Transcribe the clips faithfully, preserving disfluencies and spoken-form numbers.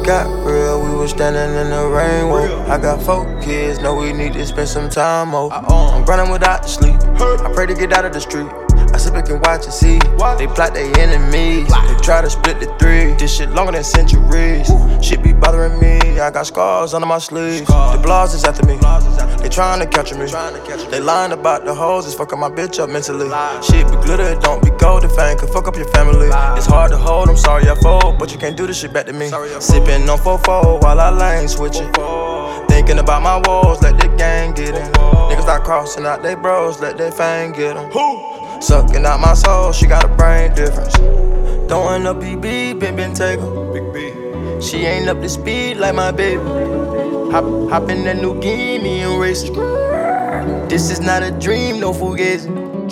got real, we was standing in the rain. Whoa. I got four kids, know we need to spend some time. Oh, I'm grinding without the sleep. I pray to get out of the street. I sit back and watch and see. They plot their enemies. They try to split the three. This shit longer than centuries. Shit be bothering me. I got scars under my sleeves. The blogs is after me. They trying to catch me. They lying about the hoes. It's fucking my bitch up mentally. Shit be glitter, don't be gold. If I ain't could fuck up your family. It's hard to hold. I'm sorry I fold, but you can't do this shit back to me. Sipping on four four while I lane switching. Thinking about my woes, let the gang get in. Niggas start crossing out they bros, let their fame get them. Sucking out my soul, she got a brain difference. Throwing up B B, been been take her. Big B. She ain't up to speed like my baby. Hop, hop in that new Gimme and race it. This is not a dream, no fugazi.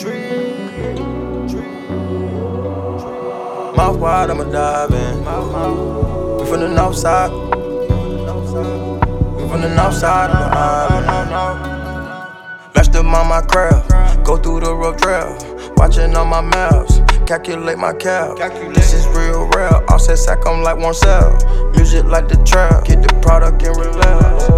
Mouth wide, I'ma dive in. We from the north side. We from the north side of the island. Matched up on my craft. Go through the rough draft. Watching on my maps. Calculate my cap. This is real rare. Offset sack, I'm like one cell. Music like the trap. Get the product and relax.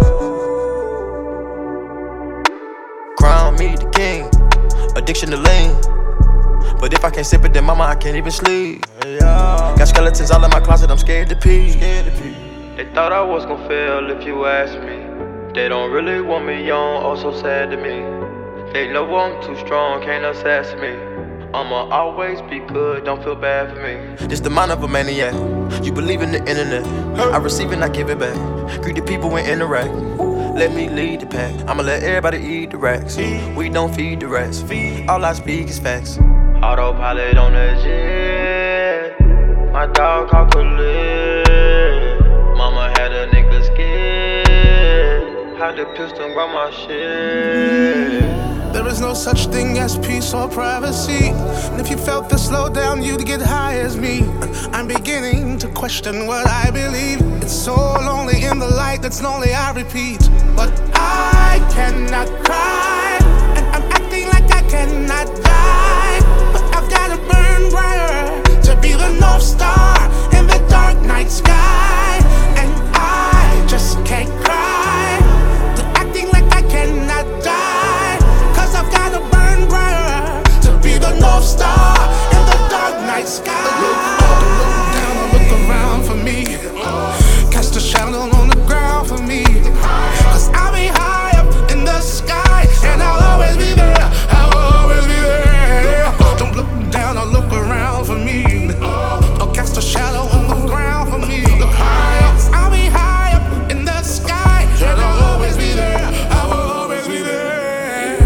Crown me the king. Addiction to lean. But if I can't sip it, then mama, I can't even sleep. Got skeletons all in my closet, I'm scared to pee. They thought I was gon' fail if you asked me. They don't really want me young, oh so sad to me. They know I'm too strong, can't assess me. I'ma always be good, don't feel bad for me. This the mind of a maniac. You believe in the internet. I receive and I give it back. Greet the people and interact. Let me lead the pack. I'ma let everybody eat the racks. We don't feed the rats. All I speak is facts. Autopilot on the jet. My dog called Khalid. Mama had a nigga scared. Had the pistol grab my shit. There is no such thing as peace or privacy. And if you felt the slowdown, you'd get high as me. I'm beginning to question what I believe. It's so lonely in the light that's lonely, I repeat. But I cannot cry, and I'm acting like I cannot die. But I've gotta burn brighter to be the North Star in the dark night sky. And I just can't cry, to acting like I cannot die. Cause I've gotta burn brighter to be the North Star in the dark night sky. Look down and look around for me. Cast a shadow on the ground for me. Cause I'll be high up in the sky, and I'll always be there. I'll always be there. Don't look down or look around for me. Or cast a shadow on the ground for me. Cause I'll be high up in the sky, and I'll always be there. I will always be there.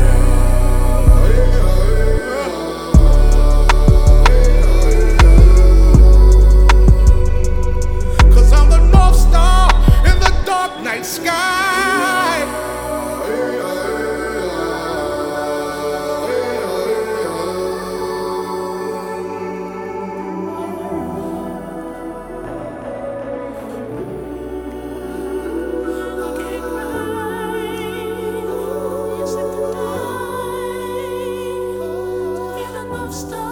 Cause I'm the North Star in the dark night sky. Stop.